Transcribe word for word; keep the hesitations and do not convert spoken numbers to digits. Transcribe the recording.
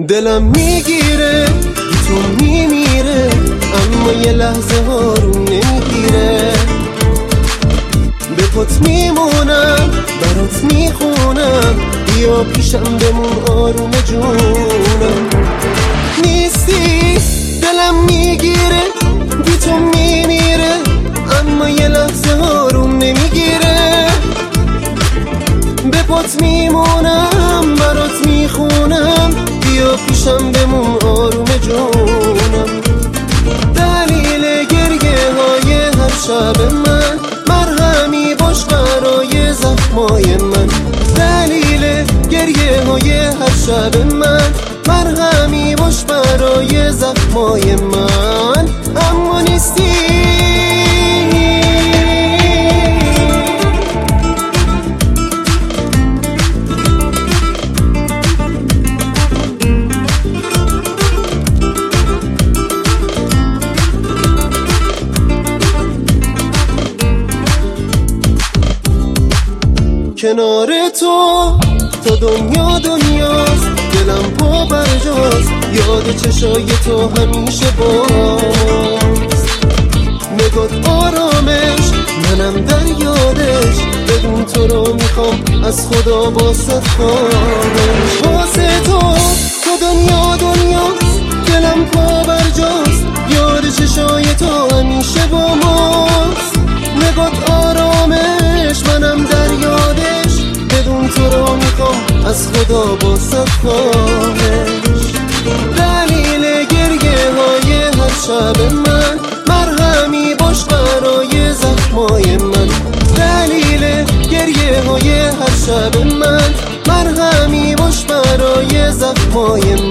دلم میگیره تو میمیره، اما یه لحظه ها رو نمیگیره. به پات میمونم برات میخونم، بیا پیشم بمون آروم جونم. نیستی دلم میگیره بی تو میمیره، اما یه لحظه ها رو نمیگیره. به پات میمونم برات میخونم، بیا پیشم بمون آروم جونم. دلیل گریه های هر شب من، مرهمی باش برای زخمای من. دلیل گریه های هر شب من، مرهمی باش برای زخمای من. اما نیستی کنار تو تا دنیا دنیاست، دلم پا برجاست، یاد چشای تو همیشه باست. نگات آرامش منم در یادش، بدون تو رو میخوام از خدا باست خواهش. واسه تو تا دنیا دنیاست، دلم پا برجاست، یاد چشای تو همیشه با ماست. نگات آرامش منم در یادش، بدون تو رو میخوام از خدا باست خواهش. دلیل گریه های هر شب من، مرهمی باش برای زخمای من. دلیل گریه های هر شب من، مرهمی باش برای زخمای من.